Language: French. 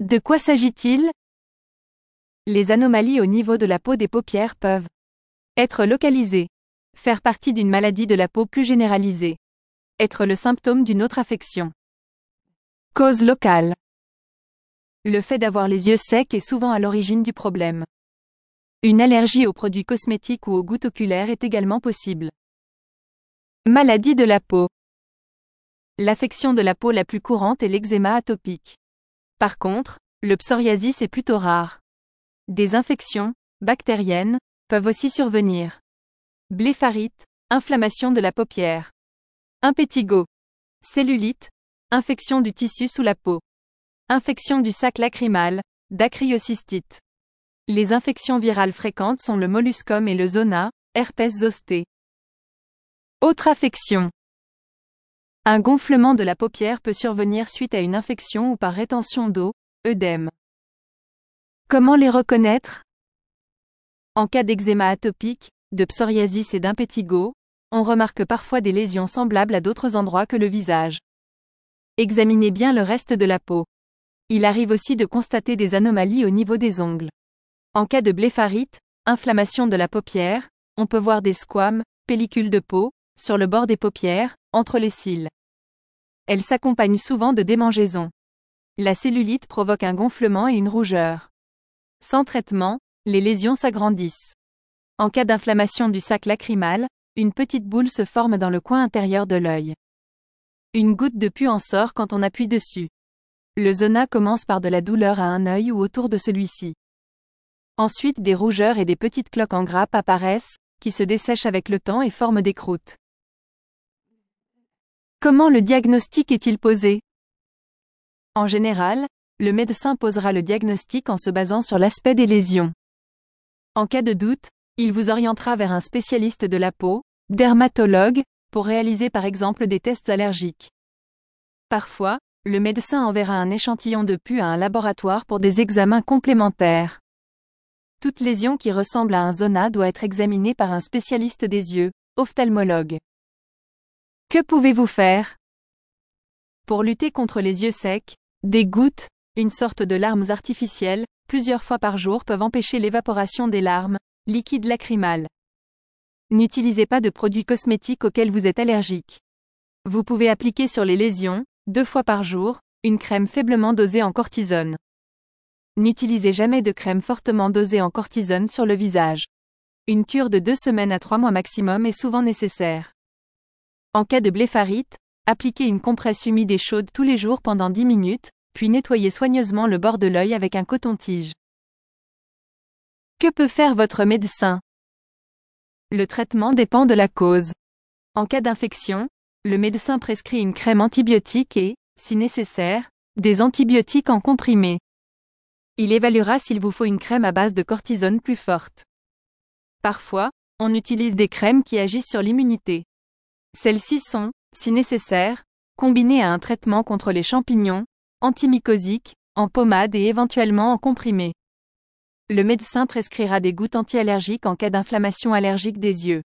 De quoi s'agit-il? Les anomalies au niveau de la peau des paupières peuvent être localisées, faire partie d'une maladie de la peau plus généralisée, être le symptôme d'une autre affection. Cause locale. Le fait d'avoir les yeux secs est souvent à l'origine du problème. Une allergie aux produits cosmétiques ou aux gouttes oculaires est également possible. Maladie de la peau. L'affection de la peau la plus courante est l'eczéma atopique. Par contre, le psoriasis est plutôt rare. Des infections, bactériennes, peuvent aussi survenir. Blépharite, inflammation de la paupière. Impétigo. Cellulite, infection du tissu sous la peau. Infection du sac lacrymal, dacryocystite. Les infections virales fréquentes sont le molluscum et le zona, herpès zoster. Autre affection. Un gonflement de la paupière peut survenir suite à une infection ou par rétention d'eau, œdème. Comment les reconnaître? En cas d'eczéma atopique, de psoriasis et d'impétigo, on remarque parfois des lésions semblables à d'autres endroits que le visage. Examinez bien le reste de la peau. Il arrive aussi de constater des anomalies au niveau des ongles. En cas de blépharite, inflammation de la paupière, on peut voir des squames, pellicules de peau, sur le bord des paupières, entre les cils. Elle s'accompagne souvent de démangeaisons. La cellulite provoque un gonflement et une rougeur. Sans traitement, les lésions s'agrandissent. En cas d'inflammation du sac lacrymal, une petite boule se forme dans le coin intérieur de l'œil. Une goutte de pus en sort quand on appuie dessus. Le zona commence par de la douleur à un œil ou autour de celui-ci. Ensuite des rougeurs et des petites cloques en grappe apparaissent, qui se dessèchent avec le temps et forment des croûtes. Comment le diagnostic est-il posé? En général, le médecin posera le diagnostic en se basant sur l'aspect des lésions. En cas de doute, il vous orientera vers un spécialiste de la peau, dermatologue, pour réaliser par exemple des tests allergiques. Parfois, le médecin enverra un échantillon de pus à un laboratoire pour des examens complémentaires. Toute lésion qui ressemble à un zona doit être examinée par un spécialiste des yeux, ophtalmologue. Que pouvez-vous faire? Pour lutter contre les yeux secs, des gouttes, une sorte de larmes artificielles, plusieurs fois par jour peuvent empêcher l'évaporation des larmes, liquide lacrymal. N'utilisez pas de produits cosmétiques auxquels vous êtes allergique. Vous pouvez appliquer sur les lésions, 2 fois par jour, une crème faiblement dosée en cortisone. N'utilisez jamais de crème fortement dosée en cortisone sur le visage. Une cure de 2 semaines à 3 mois maximum est souvent nécessaire. En cas de blépharite, appliquez une compresse humide et chaude tous les jours pendant 10 minutes, puis nettoyez soigneusement le bord de l'œil avec un coton-tige. Que peut faire votre médecin? Le traitement dépend de la cause. En cas d'infection, le médecin prescrit une crème antibiotique et, si nécessaire, des antibiotiques en comprimé. Il évaluera s'il vous faut une crème à base de cortisone plus forte. Parfois, on utilise des crèmes qui agissent sur l'immunité. Celles-ci sont, si nécessaire, combinées à un traitement contre les champignons, antimycosiques, en pommade et éventuellement en comprimé. Le médecin prescrira des gouttes anti-allergiques en cas d'inflammation allergique des yeux.